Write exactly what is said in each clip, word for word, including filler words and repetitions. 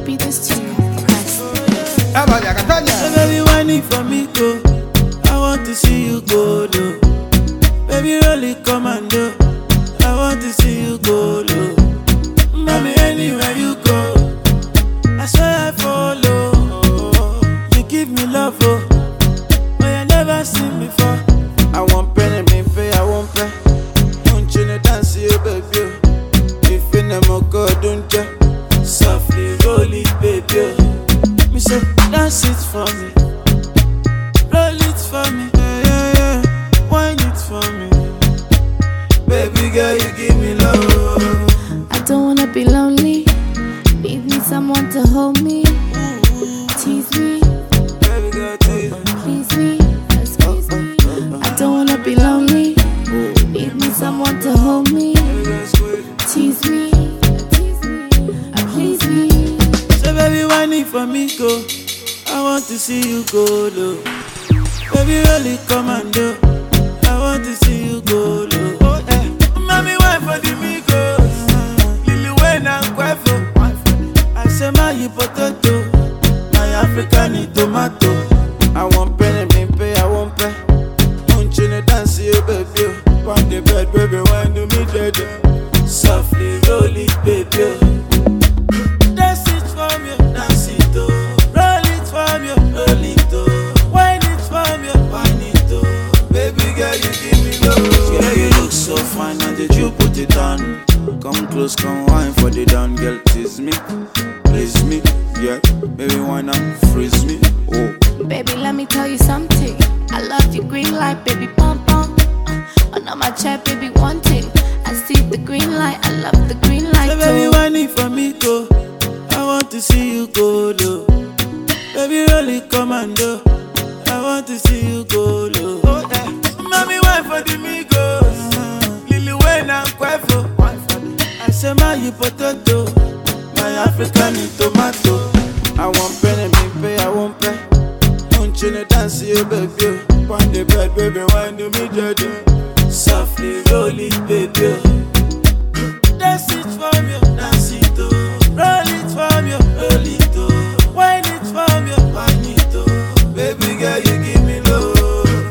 copy this tune. Press. Ah, vaya, Catania. So baby, whining for me, go. I want to see you go low. Baby, really commando. I want to see you go low. Mommy, anywhere you go, I swear I follow. You give me love, oh, but I never seen before. I want penny, me pay, I want pay. Don't you know dance, you baby? If you never go, don't you? Softly roll it, baby. Me say, dance it for me, roll it for me, yeah, yeah, yeah. Wine it for me, baby girl, you give me love. I don't wanna be lonely. Need me someone to hold me, tease me, Baby girl, tease me. please me, excuse me. I don't wanna be lonely. Need me someone to hold me, Baby girl, squeeze. tease me, tease me, please me. So baby, whining for me, go. I want to see you go low. Baby, really commando. I want to see you go low. Oh, eh. Mommy, wine for the migos. Lily Wayne and Quavo. I say my you potato, my African tomato. I want penny, me pay, I want pay. Don't you know dance, you baby? On the bed, baby, wine to me dead. Softly roll it, baby. Dance it for me, dance it oh. Roll it for me, roll it oh. Wine it for me, wine it oh. Baby girl, you give me love. Yeah, you look so fine, and did you put it on? Come close, come wine for the down, girl, tease me, please me, yeah. Baby, why not freeze me? Oh, Baby, let me tell you something. I love your green light, baby, pom pom. Under my chair, baby, one thing. I see the green light, I love the green light so baby, too. whining for me, go. I want to see you go low. Baby, really commando. I want to see you go low. Oh, eh. Mommy, wine for the migos. Lily Wayne and Quavo. I say my you potato, my African tomato. I want penny, me pay, I want pay. Don't you know dance, you baby? On the bed, baby, wine to me, daddy. Softly roll it, baby. Dance it for me, dance it oh. Roll it for me, roll it oh. Wine it for me, wine it oh. Baby girl, you give me love.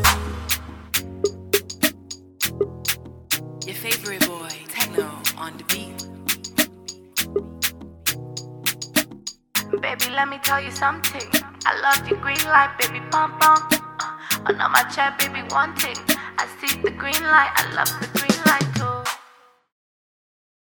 Your favorite boy, Techno, on the beat. Baby, let me tell you something. I love your green light, baby, pom pom. Under my chair, baby, one thing. I see the green light, I love the green